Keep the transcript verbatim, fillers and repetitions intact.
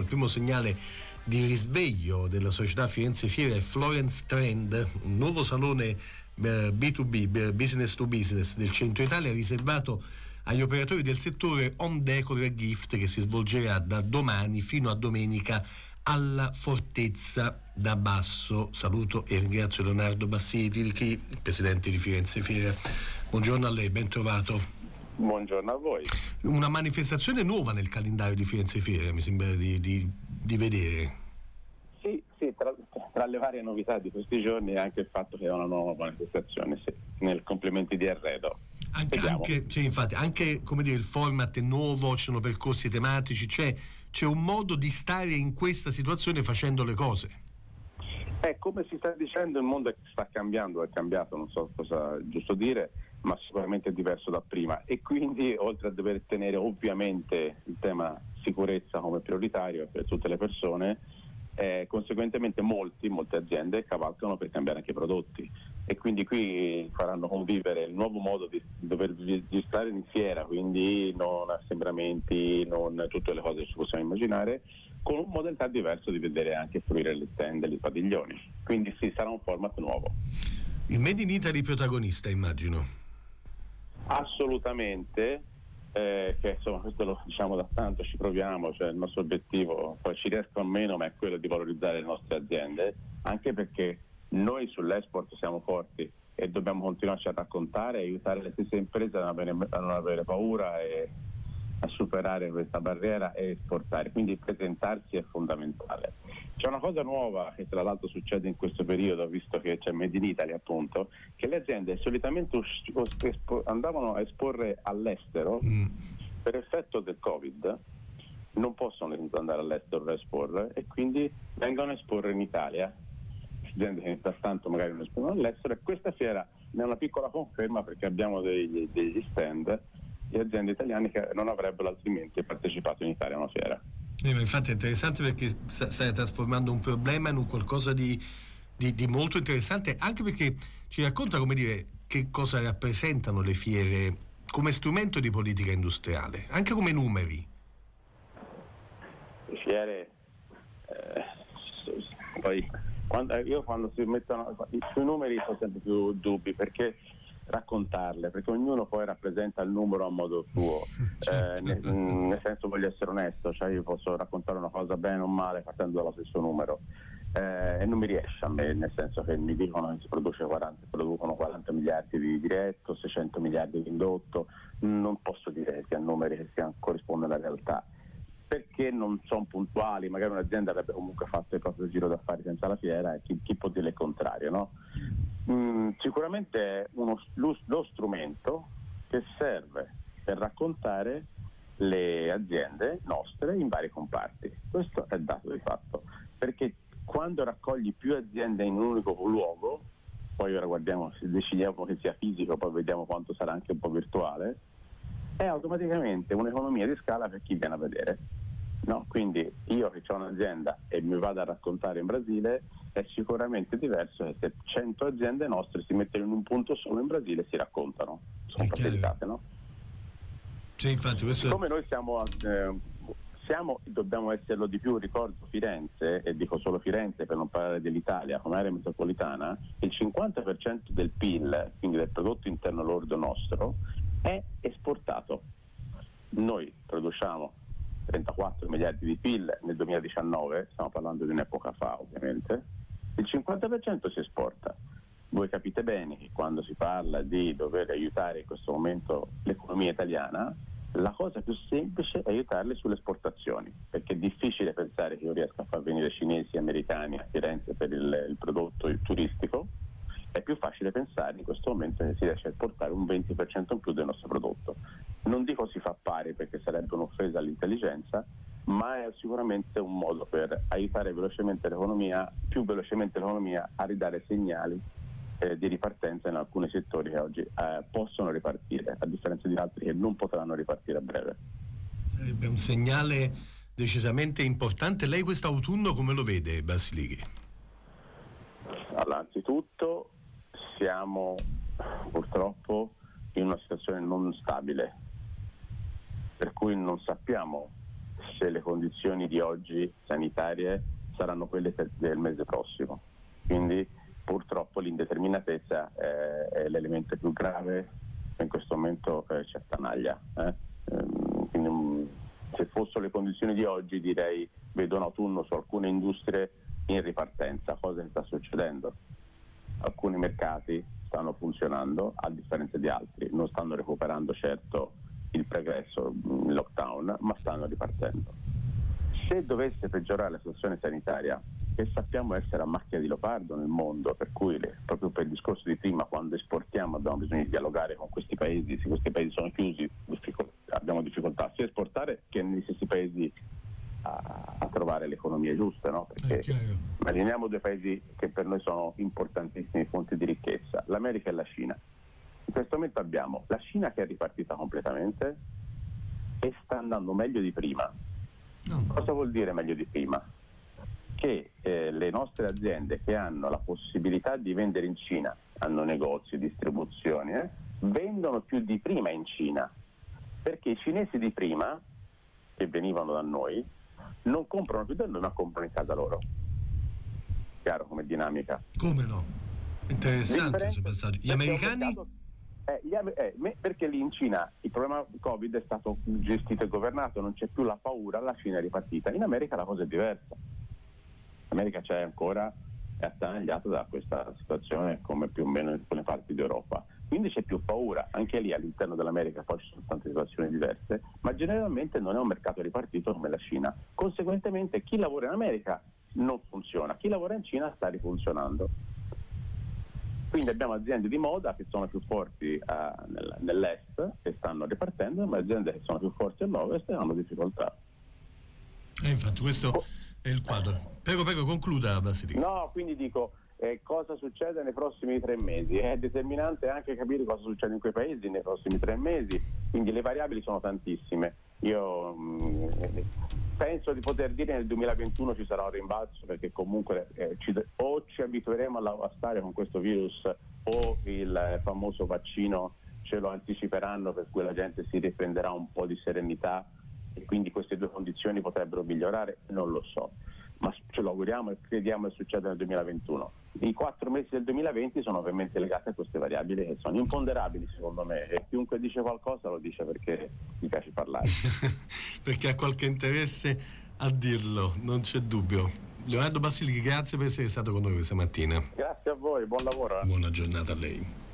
primo segnale di risveglio della società Firenze Fiera è Florence Trend, un nuovo salone B due B, business to business del centro Italia, riservato agli operatori del settore home decor e gift, che si svolgerà da domani fino a domenica alla Fortezza da Basso. Saluto e ringrazio Leonardo Bassini-Tirchi, presidente di Firenze Fiera. Buongiorno a lei, ben trovato. Buongiorno a voi. Una manifestazione nuova nel calendario di Firenze Fiera, mi sembra di, di, di vedere. Sì, sì, tra, tra le varie novità di questi giorni è anche il fatto che è una nuova manifestazione, sì, nel complementi di arredo. Anche, anche, cioè, infatti, anche come dire, il format è nuovo, ci sono percorsi tematici, c'è, c'è un modo di stare in questa situazione facendo le cose. Eh, come si sta dicendo, il mondo sta cambiando, è cambiato, non so cosa è giusto dire, ma sicuramente è diverso da prima, e quindi oltre a dover tenere ovviamente il tema sicurezza come prioritario per tutte le persone, eh, conseguentemente molti, molte aziende cavalcano per cambiare anche i prodotti, e quindi qui faranno convivere il nuovo modo di dover registrare in fiera, quindi non assembramenti, non tutte le cose che ci possiamo immaginare, con un modalità diverso di vedere anche fruire le tende, i padiglioni. Quindi sì, sarà un format nuovo. Il Made in Italy protagonista, immagino. Assolutamente, eh, che insomma questo lo diciamo da tanto, ci proviamo, cioè il nostro obiettivo, poi ci riesca o meno, ma è quello di valorizzare le nostre aziende, anche perché noi sull'export siamo forti e dobbiamo continuarci a raccontare e aiutare le stesse imprese a non avere, a non avere paura e a superare questa barriera e esportare, quindi presentarsi è fondamentale. C'è una cosa nuova che tra l'altro succede in questo periodo, visto che c'è Made in Italy appunto, che le aziende solitamente us- us- espo- andavano a esporre all'estero, mm. per effetto del Covid non possono andare all'estero a esporre e quindi vengono a esporre in Italia, aziende che intanto magari non espongono all'estero, e questa fiera ne è una piccola conferma, perché abbiamo degli, degli stand di aziende italiane che non avrebbero altrimenti partecipato in Italia a una fiera. Eh, ma infatti è interessante, perché stai trasformando un problema in un qualcosa di, di, di molto interessante, anche perché ci racconta, come dire, che cosa rappresentano le fiere come strumento di politica industriale, anche come numeri. Le fiere eh, poi quando, io quando si mettono sui numeri ho sempre più dubbi, perché raccontarle, perché ognuno poi rappresenta il numero a modo suo, certo. eh, nel, nel senso, voglio essere onesto, cioè io posso raccontare una cosa bene o male partendo dallo stesso numero, eh, e non mi riesce a me, nel senso che mi dicono che si produce quaranta, producono quaranta miliardi di diretto, seicento miliardi di indotto, non posso dire che a numeri che siano, corrispondono alla realtà, perché non sono puntuali, magari un'azienda avrebbe comunque fatto il proprio giro d'affari senza la fiera, e chi, chi può dire il contrario, no? Mm, sicuramente è uno, lo, lo strumento che serve per raccontare le aziende nostre in vari comparti. Questo è dato di fatto, perché quando raccogli più aziende in un unico luogo, poi ora guardiamo, se decidiamo che sia fisico, poi vediamo quanto sarà anche un po' virtuale, è automaticamente un'economia di scala per chi viene a vedere, no? Quindi io che ho un'azienda e mi vado a raccontare in Brasile, è sicuramente diverso che se cento aziende nostre si mettono in un punto solo in Brasile e si raccontano, sono facilitate, no? Sì, infatti questo... Come noi siamo, eh, siamo, dobbiamo esserlo di più, ricordo Firenze, e dico solo Firenze per non parlare dell'Italia come area metropolitana, il cinquanta per cento del P I L, quindi del prodotto interno lordo nostro, è esportato. Noi produciamo trentaquattro miliardi di P I L nel duemiladiciannove, stiamo parlando di un'epoca fa ovviamente, il cinquanta per cento si esporta. Voi capite bene che quando si parla di dover aiutare in questo momento l'economia italiana, la cosa più semplice è aiutarle sulle esportazioni, perché è difficile pensare che io riesca a far venire cinesi e americani a Firenze per il, il prodotto turistico. È più facile pensare in questo momento che si riesce a esportare un venti per cento in più del nostro prodotto. Non dico si fa pari, perché sarebbe un'offesa all'intelligenza, ma è sicuramente un modo per aiutare velocemente l'economia, più velocemente l'economia, a ridare segnali eh, di ripartenza in alcuni settori che oggi eh, possono ripartire, a differenza di altri che non potranno ripartire a breve. Sarebbe un segnale decisamente importante. Lei quest'autunno come lo vede, Bassini? Allora, anzitutto siamo purtroppo in una situazione non stabile, per cui non sappiamo se le condizioni di oggi sanitarie saranno quelle del mese prossimo. Quindi purtroppo l'indeterminatezza eh, è l'elemento più grave che in questo momento eh, ci attanaglia. Eh? Ehm, quindi, um, se fossero le condizioni di oggi, direi vedo un autunno su alcune industrie in ripartenza. Cosa che sta succedendo? Alcuni mercati stanno funzionando a differenza di altri, non stanno recuperando certo il pregresso, il lockdown, ma stanno ripartendo. Se dovesse peggiorare la situazione sanitaria, che sappiamo essere a macchia di leopardo nel mondo, per cui le, proprio per il discorso di prima, quando esportiamo abbiamo bisogno di dialogare con questi paesi, se questi paesi sono chiusi difficol- abbiamo difficoltà sia a esportare che negli stessi paesi a, a trovare le economie giuste, no? Perché immaginiamo due paesi che per noi sono importantissimi fonti di ricchezza, l'America e la Cina. In questo momento abbiamo la Cina che è ripartita completamente e sta andando meglio di prima. No. Cosa vuol dire meglio di prima? Che eh, le nostre aziende che hanno la possibilità di vendere in Cina, hanno negozi, distribuzioni, eh, vendono più di prima in Cina, perché i cinesi di prima, che venivano da noi, non comprano più da noi ma comprano in casa loro. Chiaro come dinamica? Come no? Interessante se pensate. Gli americani? Eh, gli, eh, perché lì in Cina il problema Covid è stato gestito e governato, non c'è più la paura, la Cina è ripartita. In America la cosa è diversa. L'America c'è ancora, è attanagliata da questa situazione come più o meno in alcune parti d'Europa. Quindi c'è più paura, anche lì all'interno dell'America poi ci sono tante situazioni diverse, ma generalmente non è un mercato ripartito come la Cina. Conseguentemente chi lavora in America non funziona, chi lavora in Cina sta rifunzionando. Quindi abbiamo aziende di moda che sono più forti uh, nel, nell'est e stanno ripartendo, ma aziende che sono più forti all'ovest e hanno difficoltà. E infatti questo oh. è il quadro. Prego, prego, concluda Basilico. No, quindi dico, eh, cosa succede nei prossimi tre mesi? È determinante anche capire cosa succede in quei paesi nei prossimi tre mesi, quindi le variabili sono tantissime. Io mh, penso di poter dire che nel duemilaventuno ci sarà un rimbalzo, perché comunque eh, ci, o ci abitueremo a, a stare con questo virus o il famoso vaccino ce lo anticiperanno, per cui la gente si riprenderà un po' di serenità e quindi queste due condizioni potrebbero migliorare, non lo so, ma ce lo auguriamo e crediamo che succeda nel duemilaventuno. I quattro mesi del duemilaventi sono ovviamente legati a queste variabili che sono imponderabili secondo me, e chiunque dice qualcosa lo dice perché gli piace parlare. Perché ha qualche interesse a dirlo, non c'è dubbio. Leonardo Basilichi, grazie per essere stato con noi questa mattina. Grazie a voi, buon lavoro. Eh. Buona giornata a lei.